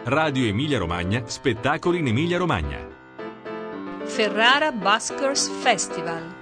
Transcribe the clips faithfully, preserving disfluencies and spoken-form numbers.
Radio Emilia Romagna, spettacoli in Emilia Romagna. Ferrara Buskers Festival.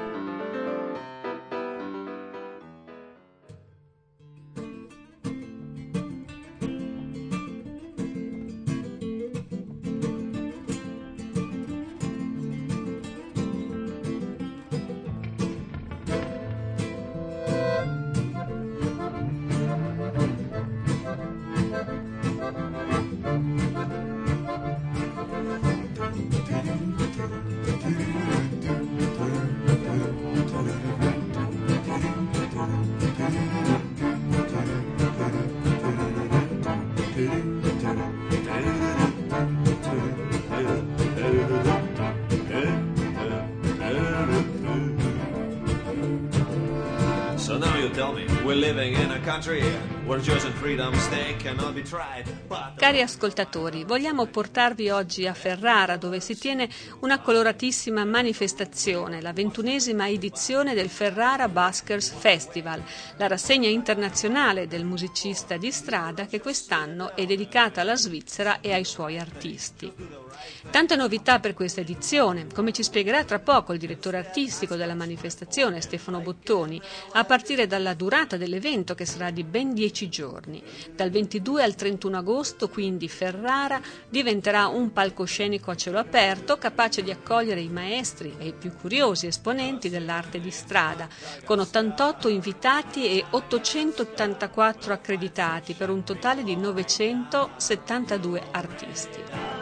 Cari ascoltatori, vogliamo portarvi oggi a Ferrara, dove si tiene una coloratissima manifestazione, la ventunesima edizione del Ferrara Buskers Festival, la rassegna internazionale del musicista di strada che quest'anno è dedicata alla Svizzera e ai suoi artisti. Tante novità per questa edizione, come ci spiegherà tra poco il direttore artistico della manifestazione, Stefano Bottoni, a partire dalla durata dell'evento che sarà di ben dieci giorni. Dal ventidue al trentuno agosto, quindi, Ferrara diventerà un palcoscenico a cielo aperto capace di accogliere i maestri e i più curiosi esponenti dell'arte di strada, con ottantotto invitati e ottocentottantaquattro accreditati, per un totale di novecentosettantadue artisti.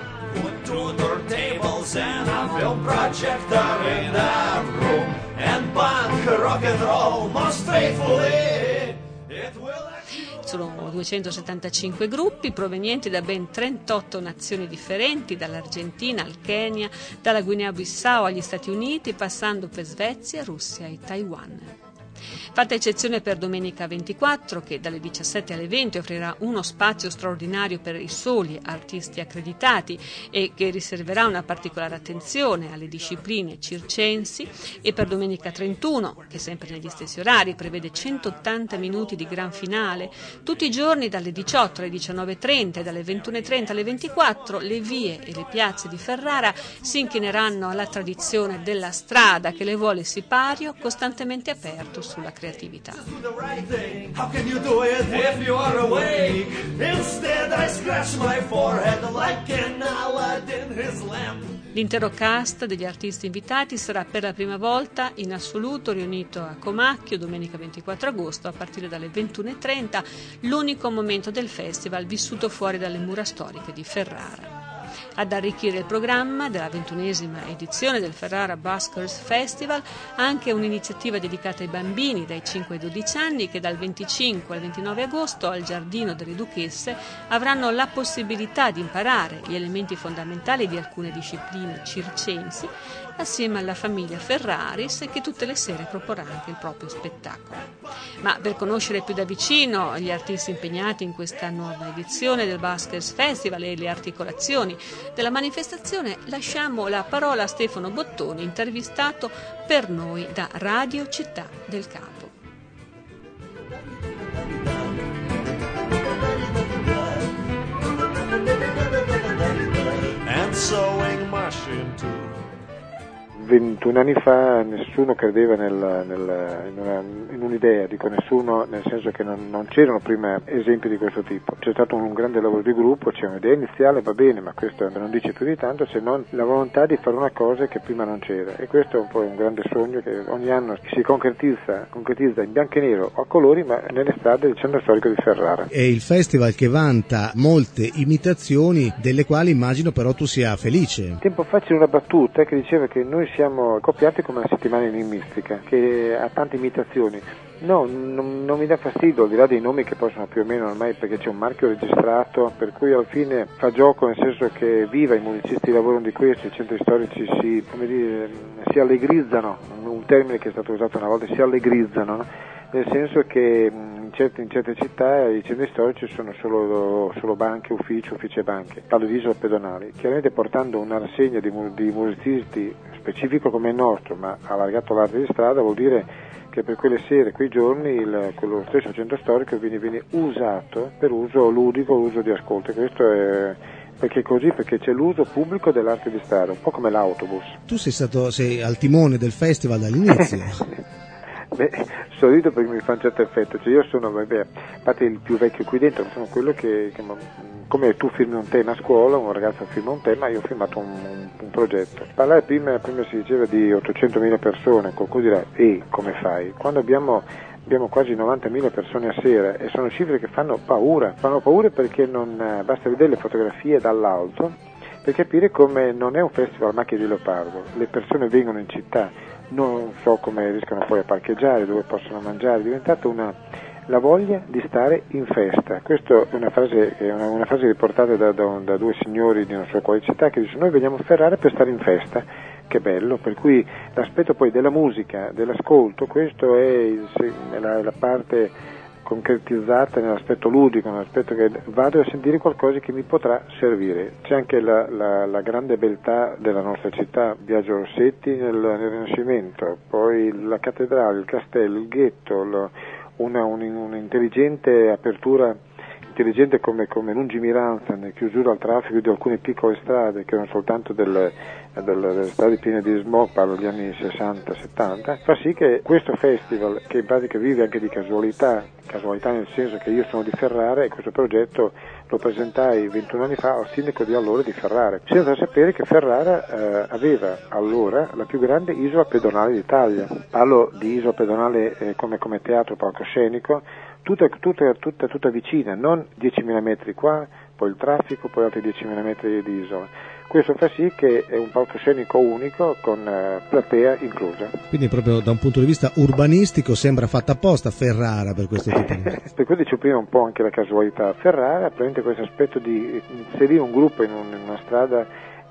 Two turntables and a film projector in a room, and punk rock and roll most faithfully it will. Sono duecentosettantacinque gruppi provenienti da ben trentotto nazioni differenti, dall'Argentina al Kenya, dalla Guinea-Bissau agli Stati Uniti, passando per Svezia, Russia e Taiwan. Fatta eccezione per domenica ventiquattro, che dalle diciassette alle venti offrirà uno spazio straordinario per i soli artisti accreditati e che riserverà una particolare attenzione alle discipline circensi, e per domenica trentuno, che sempre negli stessi orari prevede centottanta minuti di gran finale, tutti i giorni dalle diciotto alle diciannove e trenta e dalle ventuno e trenta alle ventiquattro, le vie e le piazze di Ferrara si inchineranno alla tradizione della strada che le vuole sipario, costantemente aperto sulla creatività. How can you do it if you are awake? Instead I scratch my forehead like an Aladdin his lamp. L'intero cast degli artisti invitati sarà per la prima volta in assoluto riunito a Comacchio domenica ventiquattro agosto a partire dalle ventuno e trenta, l'unico momento del festival vissuto fuori dalle mura storiche di Ferrara. Ad arricchire il programma della ventunesima edizione del Ferrara Buskers Festival anche un'iniziativa dedicata ai bambini dai cinque ai dodici anni che dal venticinque al ventinove agosto al Giardino delle Duchesse avranno la possibilità di imparare gli elementi fondamentali di alcune discipline circensi assieme alla famiglia Ferraris, che tutte le sere proporrà anche il proprio spettacolo. Ma per conoscere più da vicino gli artisti impegnati in questa nuova edizione del Buskers Festival e le articolazioni della manifestazione, lasciamo la parola a Stefano Bottoni, intervistato per noi da Radio Città del Capo. And sewing machine too. ventuno anni fa nessuno credeva nel, nel, in, una, in un'idea, dico nessuno nel senso che non, non c'erano prima esempi di questo tipo. C'è stato un grande lavoro di gruppo, c'è un'idea iniziale, va bene, ma questo non dice più di tanto se non la volontà di fare una cosa che prima non c'era, e questo è un po' un grande sogno che ogni anno si concretizza, concretizza in bianco e nero o a colori, ma nelle strade del centro storico di Ferrara. È il festival che vanta molte imitazioni, delle quali immagino però tu sia felice. Tempo fa c'era una battuta che diceva che noi siamo copiati come una settimana enigmistica che ha tante imitazioni. No, non, non mi dà fastidio, al di là dei nomi che possono più o meno ormai, perché c'è un marchio registrato, per cui alla fine fa gioco, nel senso che viva, i musicisti lavorano di questo, i centri storici si, come dire, si allegrizzano, un termine che è stato usato una volta, si allegrizzano, no? Nel senso che in certe, in certe città i centri storici sono solo, solo banche, uffici, uffici e banche, alle isole pedonali, chiaramente portando una rassegna di, di musicisti specifico come il nostro, ma allargato all'arte di strada, vuol dire che per quelle sere, quei giorni, il, quello stesso centro storico viene, viene usato per uso ludico, uso di ascolto. Questo è perché così, perché c'è l'uso pubblico dell'arte di strada, un po' come l'autobus. Tu sei stato sei al timone del festival dall'inizio. Beh, sorrido perché mi fa un certo effetto, cioè io sono, vabbè, a parte il più vecchio qui dentro, sono quello che, che come tu firmi un tema a scuola, un ragazzo firma un tema, io ho firmato un, un, un progetto. Parlare prima, prima si diceva di ottocentomila persone, qualcuno dirà, e come fai? Quando abbiamo abbiamo quasi novantamila persone a sera e sono cifre che fanno paura, fanno paura perché non basta vedere le fotografie dall'alto per capire come non è un festival macchie di leopardo, le persone vengono in città, non so come riescono poi a parcheggiare, dove possono mangiare, è diventata una, la voglia di stare in festa. Questa è una frase, una, una frase riportata da, da, da due signori di non so quale città che dicono: noi veniamo a Ferrara per stare in festa. Che bello, per cui l'aspetto poi della musica, dell'ascolto, questo è il, la, la parte concretizzata nell'aspetto ludico, nell'aspetto che vado a sentire qualcosa che mi potrà servire. C'è anche la, la, la grande beltà della nostra città, Biagio Rossetti nel, nel Rinascimento, poi la cattedrale, il castello, il ghetto, lo, una, un, un'intelligente apertura, intelligente come, come lungimiranza nel chiusura al traffico di alcune piccole strade che erano soltanto delle, delle, delle strade piene di smog, parlo degli anni sessanta settanta, fa sì che questo festival, che in pratica vive anche di casualità, casualità nel senso che io sono di Ferrara e questo progetto lo presentai ventuno anni fa al sindaco di allora di Ferrara, senza sapere che Ferrara eh, aveva allora la più grande isola pedonale d'Italia. Parlo di isola pedonale eh, come, come teatro palcoscenico, tutta, tutta, tutta, tutta vicina, non diecimila metri qua, poi il traffico, poi altri diecimila metri di isola. Questo fa sì che è un palcoscenico unico con eh, platea inclusa. Quindi proprio da un punto di vista urbanistico sembra fatta apposta Ferrara per questo tipo di... Per cui dicevo prima un po' anche la casualità. Ferrara prende questo aspetto di inserire un gruppo in, un, in una strada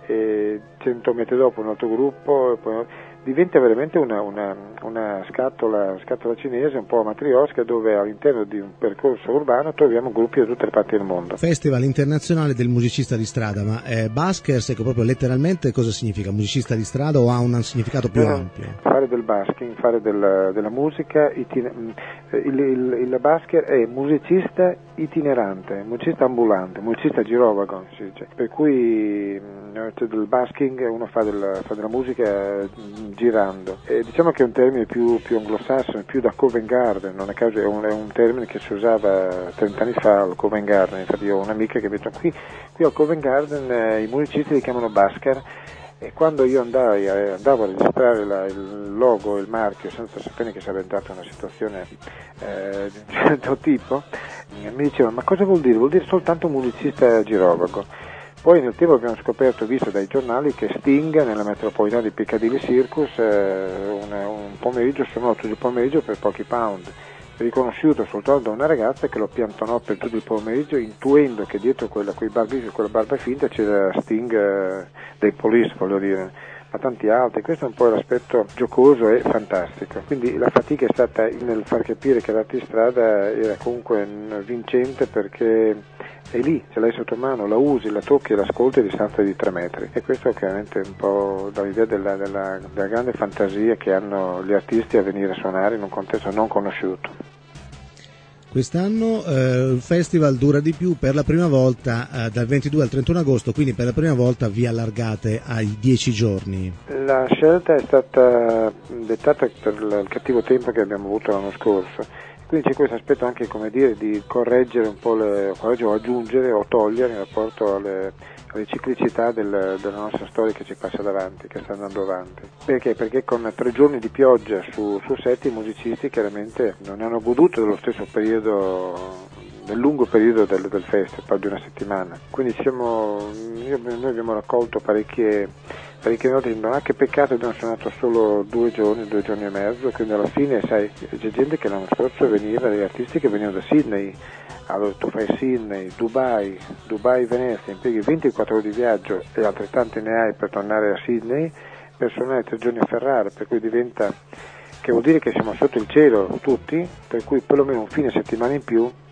e cento metri dopo un altro gruppo, e poi diventa veramente una, una, una scatola, scatola cinese un po' matriosca, dove all'interno di un percorso urbano troviamo gruppi da tutte le parti del mondo. Festival internazionale del musicista di strada, ma eh, buskers, ecco, proprio letteralmente cosa significa? Musicista di strada o ha un significato più no, ampio? Fare del busking, fare del, della musica, itine, il, il, il busker è musicista itinerante, musicista ambulante, musicista girovago, si dice. Per cui cioè, del busking uno fa, del, fa della musica girando. E diciamo che è un termine più, più anglosassone, più da Covent Garden, non a caso è un, è un termine che si usava trent'anni fa al Covent Garden. Infatti io ho un'amica che mi ha detto qui, qui al Covent Garden eh, i musicisti li chiamano busker, e quando io andai, eh, andavo a registrare la, il logo, il marchio, senza sapere che sarebbe entrata una situazione eh, di un certo tipo, mi dicevano: ma cosa vuol dire? Vuol dire soltanto musicista girovago. Poi nel tempo abbiamo scoperto, visto dai giornali, che Sting nella metropolitana di Piccadilly Circus eh, un, un pomeriggio suonò tutto il pomeriggio per pochi pound, riconosciuto soltanto da una ragazza che lo piantonò per tutto il pomeriggio, intuendo che dietro quella, quei barbi, quella barba finta c'era Sting eh, dei Police, voglio dire, ma tanti altri. Questo è un po' l'aspetto giocoso e fantastico. Quindi la fatica è stata nel far capire che l'arte di strada era comunque vincente, perché è lì, ce l'hai sotto mano, la usi, la tocchi e l'ascolti a distanza di tre metri. E questo chiaramente è un po' dall'idea della, della, della grande fantasia che hanno gli artisti a venire a suonare in un contesto non conosciuto. Quest'anno eh, il festival dura di più, per la prima volta eh, dal ventidue al trentuno agosto, quindi per la prima volta vi allargate ai dieci giorni. La scelta è stata dettata per il cattivo tempo che abbiamo avuto l'anno scorso. Quindi c'è questo aspetto anche, come dire, di correggere un po' le, correggere o aggiungere o togliere in rapporto alle, alle ciclicità del, della nostra storia che ci passa davanti, che sta andando avanti. Perché? Perché con tre giorni di pioggia su, su sette i musicisti chiaramente non hanno goduto dello stesso periodo, del lungo periodo del, del festival, di una settimana. Quindi siamo, io, noi abbiamo raccolto parecchie parecchie note di ah, che peccato, abbiamo suonato solo due giorni, due giorni e mezzo, quindi alla fine sai, c'è gente che l'anno scorso veniva, degli artisti che venivano da Sydney, allora tu fai Sydney, Dubai, Dubai, Venezia, impieghi ventiquattro ore di viaggio e altrettanti ne hai per tornare a Sydney, per suonare tre giorni a Ferrara, per cui diventa, che vuol dire che siamo sotto il cielo tutti, per cui perlomeno un fine settimana in più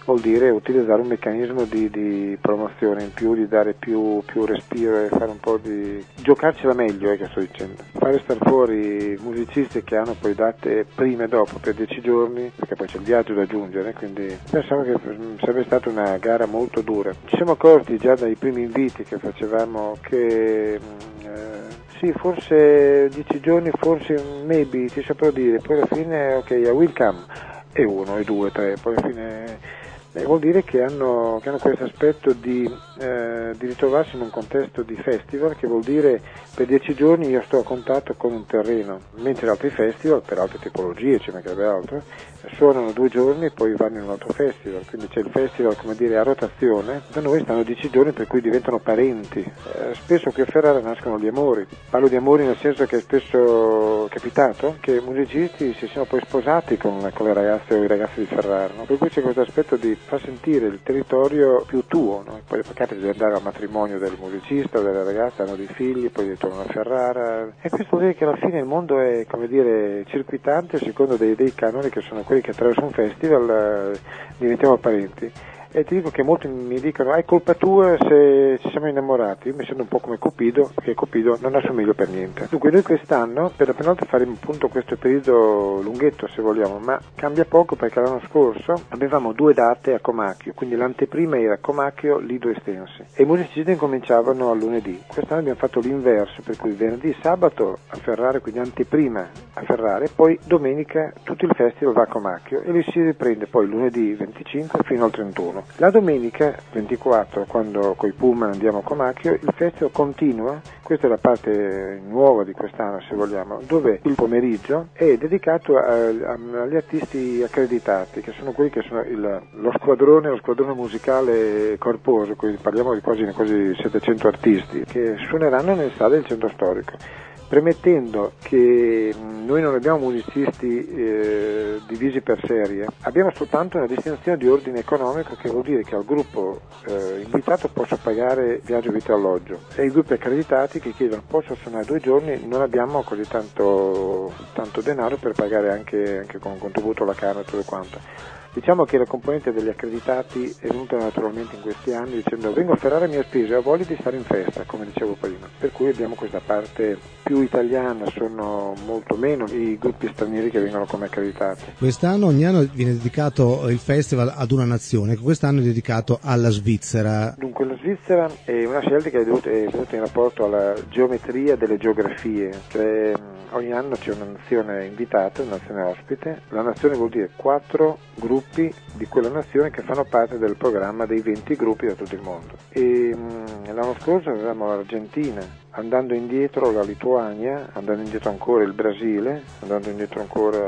vuol dire utilizzare un meccanismo di, di promozione in più, di dare più, più respiro e fare un po' di giocarcela meglio, eh, che sto dicendo, fare star fuori musicisti che hanno poi date prima e dopo per dieci giorni, perché poi c'è il viaggio da aggiungere, quindi pensavo che sarebbe stata una gara molto dura. Ci siamo accorti già dai primi inviti che facevamo che eh, sì, forse dieci giorni, forse maybe, ti saprò dire, poi alla fine ok, I will come, e uno, e due, tre, poi alla fine eh, vuol dire che hanno, che hanno questo aspetto di, eh, di ritrovarsi in un contesto di festival, che vuol dire per dieci giorni io sto a contatto con un terreno, mentre altri festival, per altre tipologie, ci mancherebbe altro, suonano due giorni e poi vanno in un altro festival, quindi c'è il festival, come dire, a rotazione. Da noi stanno dieci giorni per cui diventano parenti. Eh, spesso qui a Ferrara nascono gli amori, parlo di amori nel senso che è spesso capitato che musicisti si siano poi sposati con, con le ragazze o i ragazzi di Ferrara, no? Per cui c'è questo aspetto di far sentire il territorio più tuo, no? Poi capita di andare al matrimonio del musicista o della ragazza, hanno dei figli, poi ritornano a Ferrara, e questo vuol dire che alla fine il mondo è, come dire, circuitante secondo dei, dei canoni che sono quelli che attraverso un festival eh, diventiamo parenti. E ti dico che molti mi dicono è colpa tua se ci siamo innamorati. Io mi sento un po' come Cupido, perché Cupido non assomiglia per niente. Dunque noi quest'anno per la prima volta faremo appunto questo periodo lunghetto se vogliamo, ma cambia poco perché l'anno scorso avevamo due date a Comacchio, quindi l'anteprima era Comacchio, Lido Estense, e i musicisti incominciavano al lunedì. Quest'anno abbiamo fatto l'inverso, per cui venerdì, sabato a Ferrara, quindi anteprima a Ferrara, e poi domenica tutto il festival va a Comacchio e li si riprende poi lunedì venticinque fino al trentuno. La domenica ventiquattro, quando coi Pullman andiamo a Comacchio, il festival continua, questa è la parte nuova di quest'anno se vogliamo, dove il pomeriggio è dedicato a, a, agli artisti accreditati, che sono quelli che sono il, lo squadrone, lo squadrone musicale corposo, quindi parliamo di quasi, quasi settecento artisti, che suoneranno nelle sale del centro storico. Premettendo che noi non abbiamo musicisti eh, divisi per serie, abbiamo soltanto una distinzione di ordine economico, che vuol dire che al gruppo eh, invitato posso pagare viaggio, vitto e alloggio, e i gruppi accreditati che chiedono posso suonare due giorni, non abbiamo così tanto, tanto denaro per pagare anche, anche con un contributo alla Camera e tutto quanto. Diciamo che la componente degli accreditati è venuta naturalmente in questi anni dicendo vengo a Ferrara a mie spese, ho voglia di stare in festa, come dicevo prima, per cui abbiamo questa parte più italiana, sono molto meno i gruppi stranieri che vengono come accreditati. Quest'anno ogni anno viene dedicato il festival ad una nazione, quest'anno è dedicato alla Svizzera. Dunque la Svizzera è una scelta che è venuta, è venuta in rapporto alla geometria delle geografie, cioè ogni anno c'è una nazione invitata, una nazione ospite, la nazione vuol dire quattro gruppi di quella nazione che fanno parte del programma dei venti gruppi da tutto il mondo. E mh, l'anno scorso avevamo l'Argentina, andando indietro la Lituania, andando indietro ancora il Brasile, andando indietro ancora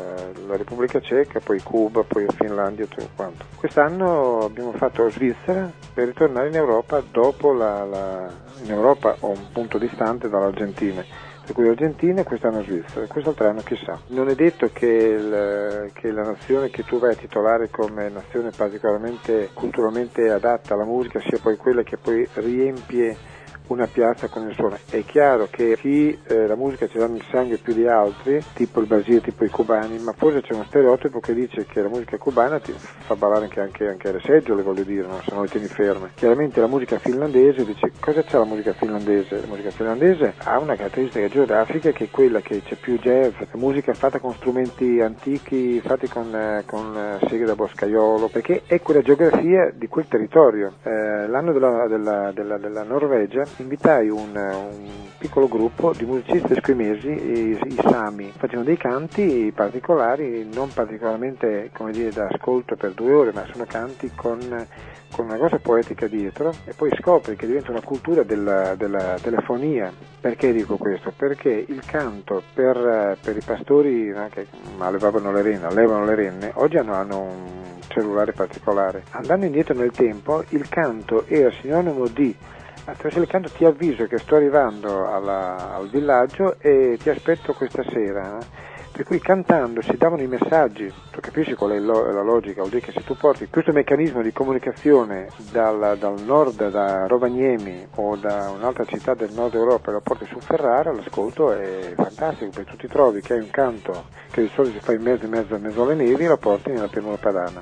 la Repubblica Ceca, poi Cuba, poi la Finlandia e tutto quanto. Quest'anno abbiamo fatto la Svizzera per ritornare in Europa dopo la, la in Europa o un punto distante dall'Argentina. Per cui l'Argentina e quest'anno Svizzera, quest'altro anno chissà. Non è detto che, il, che la nazione che tu vai a titolare come nazione particolarmente culturalmente adatta alla musica sia poi quella che poi riempie una piazza con il suono. È chiaro che chi eh, la musica ce l'ha nel sangue più di altri, tipo il Brasile, tipo i cubani, ma forse c'è uno stereotipo che dice che la musica cubana ti fa ballare anche, anche, anche le seggiole, voglio dire, no? Se non le tieni ferme. Chiaramente la musica finlandese dice cosa c'è la musica finlandese? La musica finlandese ha una caratteristica geografica che è quella che c'è più jazz, musica fatta con strumenti antichi, fatti con, eh, con eh, seghe da boscaiolo, perché è quella geografia di quel territorio. Eh, l'anno della, della, della, della Norvegia invitai un, un piccolo gruppo di musicisti esquimesi, i, i Sami, facevano dei canti particolari, non particolarmente come dire da ascolto per due ore, ma sono canti con, con una cosa poetica dietro, e poi scopri che diventa una cultura della, della telefonia. Perché dico questo? Perché il canto per, per i pastori no, che allevavano le renne, allevano le renne, oggi hanno, hanno un cellulare particolare. Andando indietro nel tempo, il canto era sinonimo di attraverso il canto ti avviso che sto arrivando alla, al villaggio e ti aspetto questa sera, eh? Per cui cantando si davano i messaggi. Tu capisci qual è lo, la logica? Vuol dire che se tu porti questo meccanismo di comunicazione dal, dal nord, da Rovaniemi o da un'altra città del nord Europa e lo porti su Ferrara, l'ascolto è fantastico, perché tu ti trovi che hai un canto che di solito si fa in mezzo, in mezzo, in mezzo alle nevi e lo porti nella pianura padana.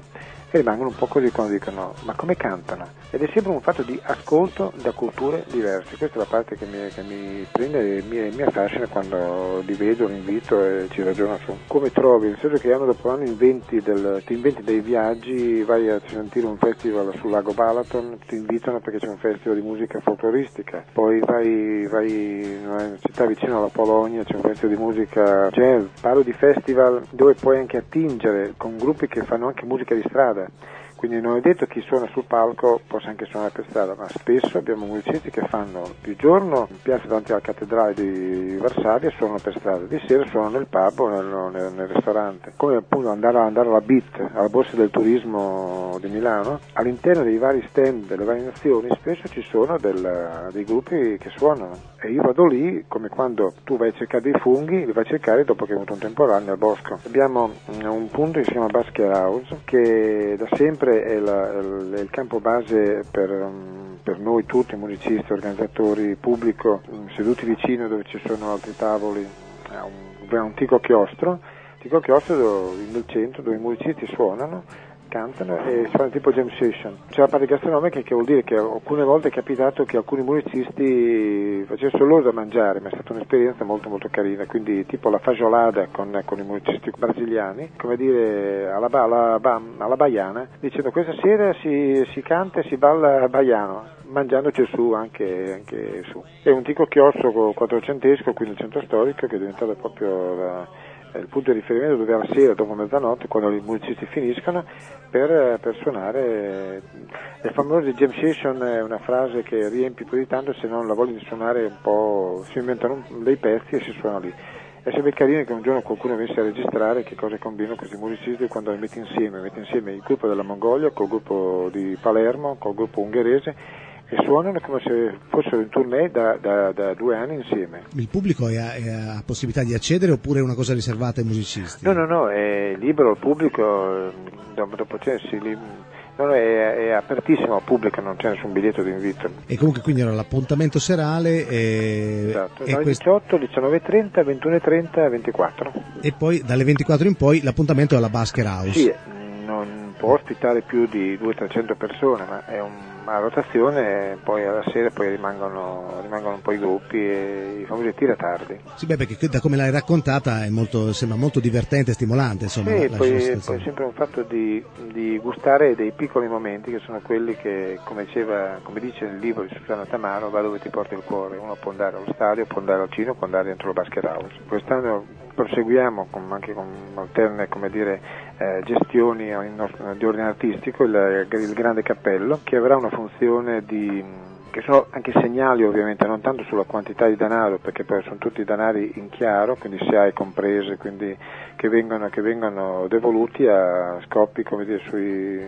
e rimangono un po' così quando dicono ma come cantano? Ed è sempre un fatto di ascolto da culture diverse. Questa è la parte che mi, che mi prende e mi, mi affascina quando li vedo, li invito e ci ragiono su come trovi, nel senso che anno dopo anno inventi del, ti inventi dei viaggi, vai a sentire un festival sul lago Balaton, ti invitano perché c'è un festival di musica folcloristica, poi vai, vai in una città vicino alla Polonia, c'è un festival di musica jazz. Parlo di festival dove puoi anche attingere con gruppi che fanno anche musica di strada. Quindi non è detto che chi suona sul palco possa anche suonare per strada, ma spesso abbiamo musicisti che fanno più giorno in piazza davanti alla cattedrale di Varsavia e suonano per strada, di sera suonano nel pub o nel, nel, nel ristorante. Come appunto andare, andare alla B I T, alla Borsa del Turismo di Milano, all'interno dei vari stand delle varie nazioni spesso ci sono del, dei gruppi che suonano. E io vado lì come quando tu vai a cercare dei funghi, li vai a cercare dopo che è venuto un temporale nel bosco. Abbiamo un punto che si chiama Basket House, che da sempre è, la, è il campo base per, per noi tutti, musicisti, organizzatori, pubblico, seduti vicino dove ci sono altri tavoli, è un, è un antico chiostro, antico chiostro nel centro dove i musicisti suonano, cantano e si fanno tipo jam session. C'è la parte gastronomica, che vuol dire che alcune volte è capitato che alcuni musicisti facessero loro da mangiare, ma è stata un'esperienza molto molto carina, quindi tipo la fagiolada con, con i musicisti brasiliani, come dire alla, alla, alla baiana, dicendo questa sera si, si canta e si balla baiano, mangiandoci su anche, anche su. È un antico chiostro quattrocentesco qui nel centro storico che è diventato proprio la, il punto di riferimento dove alla sera, dopo mezzanotte, quando i musicisti finiscono, per, per suonare. Il famoso jam session è una frase che riempie più di tanto, se non la voglia di suonare un po', si inventano dei pezzi e si suona lì. È sempre carino che un giorno qualcuno venisse a registrare che cosa combinano questi musicisti quando li metti insieme, metti insieme il gruppo della Mongolia col gruppo di Palermo, col gruppo ungherese, e suonano come se fossero in tournée da, da, da due anni insieme. Il pubblico è a, è a possibilità di accedere oppure è una cosa riservata ai musicisti? No, no, no, è libero il pubblico, dopo, dopo c'è, si, no, no, è, è apertissimo al pubblico, non c'è nessun biglietto di invito. E comunque quindi era l'appuntamento serale e... Esatto, e quest... diciotto, diciannove e trenta, ventuno e trenta, ventiquattro. E poi dalle ventiquattro in poi l'appuntamento è alla Basket House. Sì, non può ospitare più di duecento trecento persone, ma è un a rotazione, poi alla sera poi rimangono, rimangono un po' i gruppi e i famosi tiratardi. Sì, beh, perché da come l'hai raccontata è molto, sembra molto divertente e stimolante, insomma. Sì, la, poi, la poi è sempre un fatto di, di gustare dei piccoli momenti che sono quelli che, come diceva, come dice nel libro di Susanna Tamaro, va dove ti porta il cuore. Uno può andare allo stadio, può andare al cinema, può andare dentro la Basket House. Quest'anno proseguiamo con, anche con alterne, come dire, eh, gestioni di ordine artistico, il, il grande cappello, che avrà una funzione di, che sono anche segnali ovviamente, non tanto sulla quantità di denaro, perché poi sono tutti denari in chiaro, quindi S I A E comprese, quindi che vengono, che vengono devoluti a scopi, come dire, sui,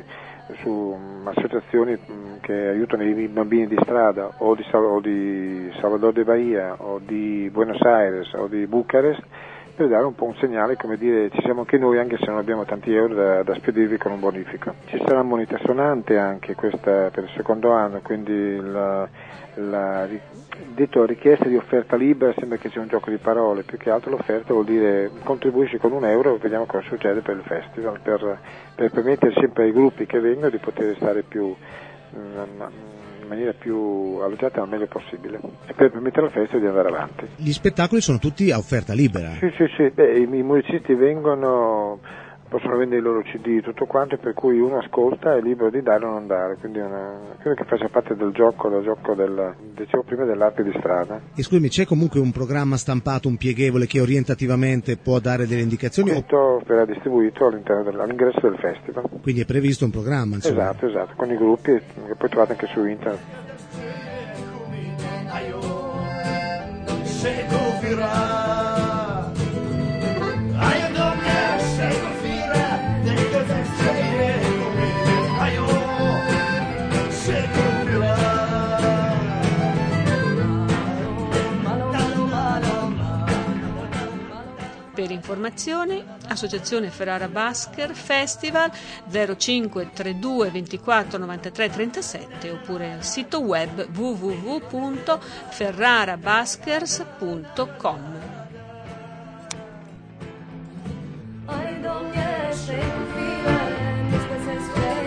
su associazioni che aiutano i bambini di strada o di, o di Salvador de Bahia o di Buenos Aires o di Bucarest, per dare un po' un segnale, come dire, ci siamo anche noi, anche se non abbiamo tanti euro da, da spedirvi con un bonifico. Ci sarà moneta sonante anche questa per il secondo anno, quindi la, la detto richiesta di offerta libera sembra che sia un gioco di parole, più che altro l'offerta vuol dire contribuisci con un euro e vediamo cosa succede per il festival, per, per permettere sempre ai gruppi che vengono di poter stare più in maniera più alloggiata al meglio possibile e per permettere al festival di andare avanti. Gli spettacoli sono tutti a offerta libera? Sì, sì, sì. Beh, i, i musicisti vengono, possono vendere i loro C D, tutto quanto, per cui uno ascolta, è libero di dare o non dare, quindi una, credo che faccia parte del gioco, del gioco del, dicevo prima, dell'arte di strada. E scusami, c'è comunque un programma stampato, un pieghevole che orientativamente può dare delle indicazioni? Tutto verrà distribuito all'interno del, all'ingresso del festival. Quindi è previsto un programma, insomma. Esatto, esatto, con i gruppi che poi trovate anche su internet. Per informazioni, Associazione Ferrara Basker Festival zero cinque trentadue ventiquattro novantatré trentasette oppure al sito web w w w punto ferrarabaskers punto com. I don't get shake feeling, this is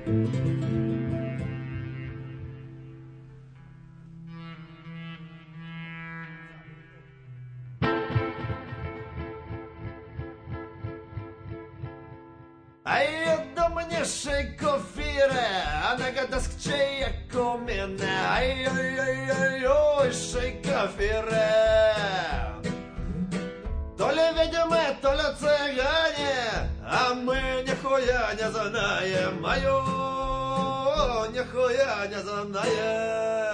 Ай, да мне шейко фире, а на гадаск чея комине. Ай-ой-ой-ой, шейко фире. То ли ведьмы, то ли цыгане, а мы нихуя не знаем. Ай-ой, нихуя не знаем.